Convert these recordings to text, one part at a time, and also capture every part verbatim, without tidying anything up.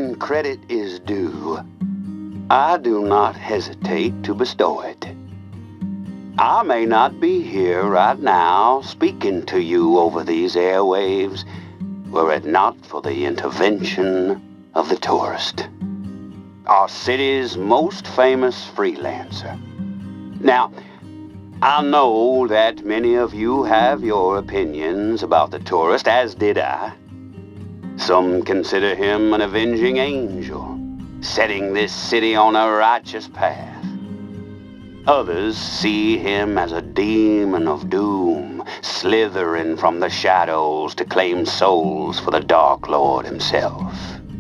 when credit is due, I do not hesitate to bestow it. I may not be here right now speaking to you over these airwaves were it not for the intervention of the tourist, our city's most famous freelancer. Now, I know that many of you have your opinions about the tourist, as did I. Some consider him an avenging angel, setting this city on a righteous path. Others see him as a demon of doom, slithering from the shadows to claim souls for the Dark Lord himself.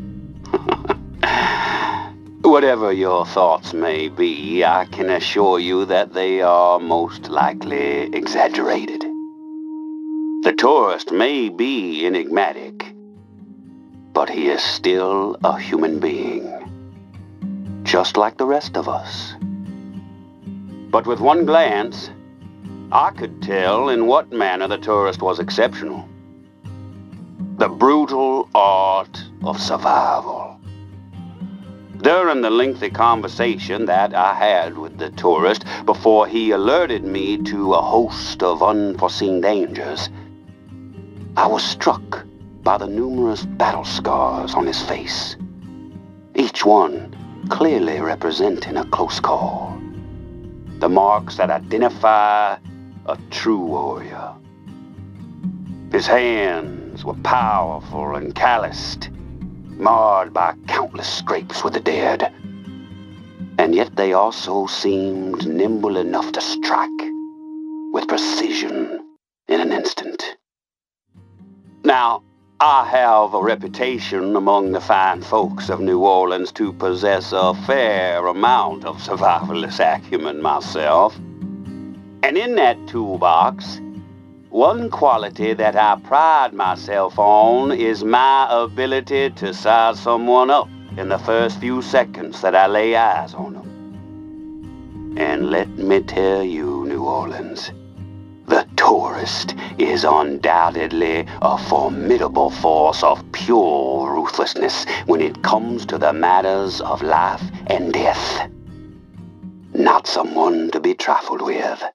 Whatever your thoughts may be, I can assure you that they are most likely exaggerated. The tourist may be enigmatic, but he is still a human being, just like the rest of us. But with one glance, I could tell in what manner the tourist was exceptional. The brutal art of survival. During the lengthy conversation that I had with the tourist before he alerted me to a host of unforeseen dangers, I was struck by the numerous battle scars on his face, each one clearly representing a close call. The marks that identify a true warrior. His hands were powerful and calloused, marred by countless scrapes with the dead. And yet they also seemed nimble enough to strike with precision in an instant. Now, I have a reputation among the fine folks of New Orleans to possess a fair amount of survivalist acumen myself. And in that toolbox, one quality that I pride myself on is my ability to size someone up in the first few seconds that I lay eyes on them. And let me tell you, New Orleans, the tourist is undoubtedly a formidable force of pure ruthlessness when it comes to the matters of life and death. Not someone to be trifled with.